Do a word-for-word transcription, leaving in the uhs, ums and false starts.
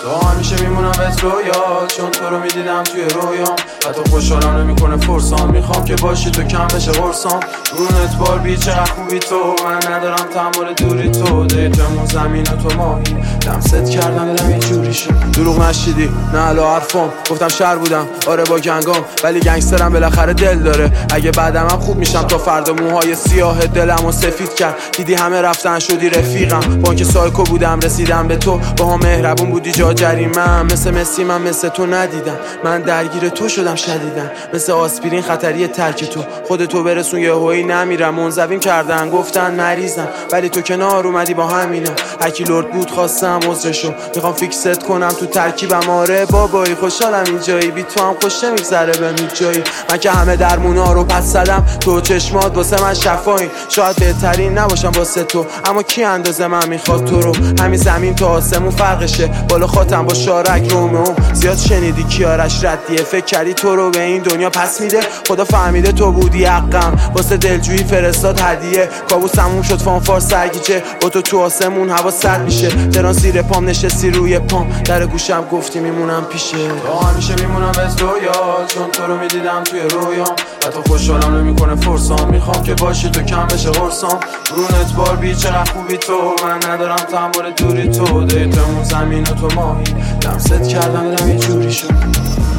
تو همیشه میمونم بهت رویات، چون تو رو میدیدم توی رویام. حتی خوشحالم نمیکنه فرسام، میخوام که باشی تو کم بشه قرصام. رونت بار بی چقدر خوبی تو، من ندارم تحمل دوری تو. دیتمون زمین و تو ماهی، لمست کردم دلم یه جوری شد. دروغ نشیدی نه الا حرفم، گفتم شهر بودم آره با گنگام، ولی گنگسترم بالاخره دل داره. اگه بعدم هم خوب میشم تا فردا موهای سیاه دلمو سفید کرد. دیدی همه رفتن شدی رفیقم، با اینکه سایکو بودم رسیدم به تو. با هم مهربون بودی جا جریمم، مثل مسی من مثل تو ندیدم. من درگیر تو شدم شدیدم، مثل آسپرین خطری ترک تو. خودتو برسون یه هویی نمیرم، منزوین کردن گفتن مریضم، ولی تو کنار اومدی با همینم. هرکی لرد بود خواستم عذرشو، میخوام فیکست کنم تو ترکیبم. آره بابایی خوشحالم اینجایی، بی تو هم خوش نمیگذره بهم هیچ جایی. من که همه درمونا رو پس زدم، تو چشمات واسه من شفاین. شاید بهترین نباشم واسه تو، اما کی اندازه من میخواد تو رو. همین زمین تا آسمون فرقشه، بالا خاطم با شارک رومئو. زیاد شنیدی کیارش ردیه، فکر کردی تو رو به این دنیا پس میده. خدا فهمیده تو بودی حقم، واسه دلجویی فرستاد هدیه. کابوسمون شد فانفار سرگیجه، با تو تو آسمون هوا سرد میشه. تران زیر پام نشستی روی پام، در گوشم گفتی میمونم پیشه. تو همیشه میمونم بهت رویات، چون تو رو میدیدم توی رویام. حتی خوشحالم نمیکنه فرسام، میخوام که باشی تو کم بشه قرصام. رونت بار بی چقدر خوبی تو، من ندارم تحمل دوری تو. دیتمون زمین و تو ماهی، لمست کردم دلم یه جوری شد.